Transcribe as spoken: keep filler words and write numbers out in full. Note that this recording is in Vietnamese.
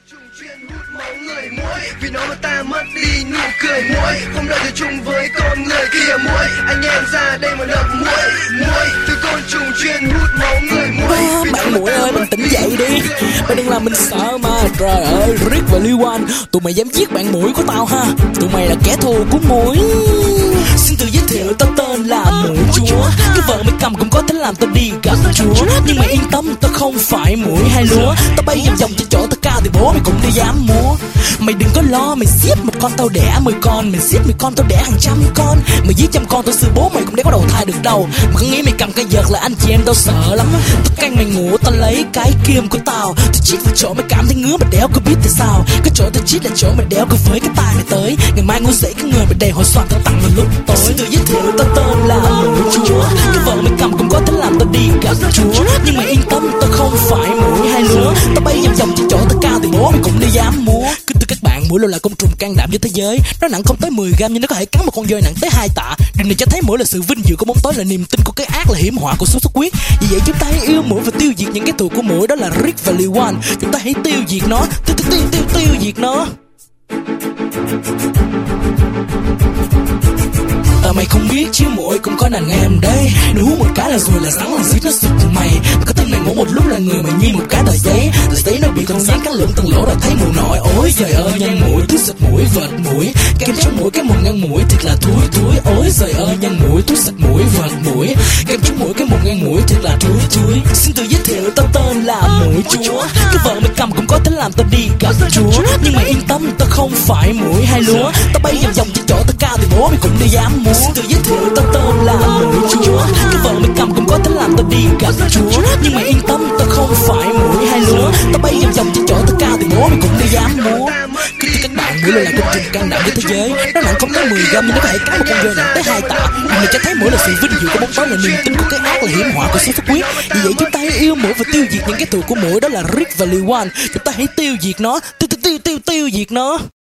Chuyên hút máu người muỗi vì nó mà ta mất đi nụ cười muỗi, không đợi thì chung với con người kia muỗi, anh em ra đây mà đập muỗi muỗi từ côn trùng chuyên hút máu người muỗi. À, bạn muỗi ơi, bạn tỉnh dậy đi, bạn đừng làm mình sợ mà. Trời ơi, Rick và Lil Wayne, tụi mày dám giết bạn muỗi của tao ha? Tụi mày là kẻ thù của muỗi. Xin tự giới thiệu, tao tên là muỗi chúa. Cái vợ mày cầm cũng có thể làm tao đi gặp chúa. Nhưng mày yên tâm, tao không phải muỗi hay lúa. Tao bay vòng vòng trên chỗ tao cao thì bố mày cũng đi dám múa. Mày đừng có lo, mày giết một con tao đẻ mười con, mày giết mười con tao đẻ hàng trăm con. Mày giết trăm con tao sư bố mày cũng đéo có đầu thai được đâu. Mà cứ nghĩ mày cầm cây vợt là anh chị em tao sợ lắm. Tao canh mày ngủ, tao lấy cái kim của tao, tao chít vào chỗ mày cảm thấy ngứa mà đéo có biết tại sao. Cái chỗ tao chít là chỗ mày đéo có với cái tai mày tới. Ngày mai ngủ dậy cái người mày đầy hồi xoàn tao tặng vào lúc tối. Xin tự giới thiệu, tao tên là muỗi chúa. Cái vợ mày cầm cũng có thể làm tao đi gặp chúa. Nhưng mày yên tâm, tao không phải muỗi hay lúa. Tao bay vòng vòng trên chỗ tao cao thì bố mày cũng đi dám múa. Cứ từ các bạn, muỗi luôn là côn trùng can đảm với thế giới. Nó nặng không tới mười gram nhưng nó có thể cắn một con voi nặng tới hai tạ. Điều này cho thấy muỗi là sự vinh dự của bóng tối, là niềm tin của cái ác, là hiểm họa của sốt xuất huyết. Vì vậy chúng ta hãy yêu muỗi và tiêu diệt những cái thù của muỗi, đó là Rick và Lil Wayne. Chúng ta hãy tiêu diệt nó, tiêu tiêu tiêu tiêu tiêu diệt nó. Tao mày không biết chứ muỗi cũng có đàn em đây. Nó hú một cái là rồi là rắn là giết nó sụp từ mày. Có tên mày ngủ một lúc là người mày như một cái tờ giấy. Tờ giấy nó bị con rắn cắn lưỡng từng lỗ là thấy mù nổi. Ôi trời ơi nhân muỗi, túi xịt muỗi, vợt muỗi, kem chống muỗi cái mồm ngăn muỗi thiệt là thúi thúi. Ôi trời ơi nhân muỗi, túi xịt muỗi, vợt muỗi, kem chống muỗi cái mồm ngăn muỗi thiệt là thúi thúi. Xin tự giới thiệu, tao tên là muỗi chúa. Cái vợ mày cầm cũng có thể làm tao đi gặp chúa. Nhưng mày yên tâm, tao không phải muỗi hay lúa. Tao bay vòng vòng trên chỗ tao cao thì bố mày cũng đi dám múa. Xin tự giới thiệu, tao tên là muỗi chúa. Cái vợ mày cầm cũng có thể làm tao đi gặp chúa. Nhưng mày yên tâm, tao không phải muỗi hay lúa. Tao bay vòng vòng trên chỗ tao cao thì bố mày cũng đi dám múa. Kính thưa các bạn, muỗi luôn là côn trùng can đảm với thế giới. Nó nặng không tới mười gram nhưng nó có thể cắn một con voi nặng tới hai tạ. Điều này cho thấy muỗi là sự vinh dự của bóng tối, là niềm tin của cái ác, là hiểm họa của sốt xuất huyết. Vì vậy chúng ta hãy yêu muỗi và tiêu diệt những cái thù của muỗi, đó là Rick và Lil Wayne. Chúng ta hãy tiêu diệt nó, tiêu tiêu tiêu tiêu tiêu diệt nó.